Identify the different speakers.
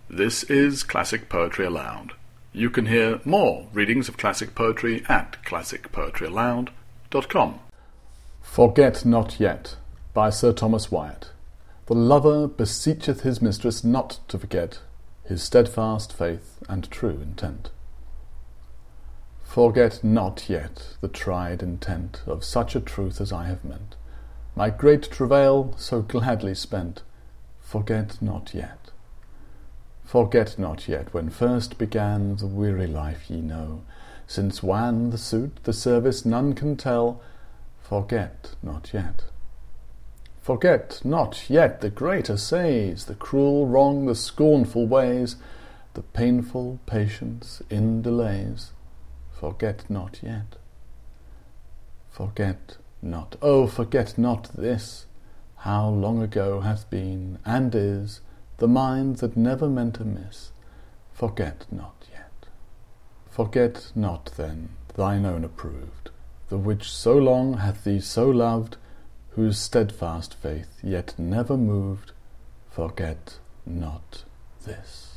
Speaker 1: This is Classic Poetry Aloud. You can hear more readings of classic poetry at classicpoetryaloud.com.
Speaker 2: Forget Not Yet by Sir Thomas Wyatt. The lover beseecheth his mistress not to forget his steadfast faith and true intent. Forget not yet the tried intent of such a truth as I have meant, my great travail so gladly spent. Forget not yet. Forget not yet when first began the weary life ye know, since wan the suit, the service none can tell. Forget not yet. Forget not yet the great assays, the cruel wrong, the scornful ways, the painful patience in delays. Forget not yet. Forget not, oh, forget not this, how long ago hath been, and is, the mind that never meant amiss. Forget not yet. Forget not then thine own approved, the which so long hath thee so loved, whose steadfast faith yet never moved. Forget not this.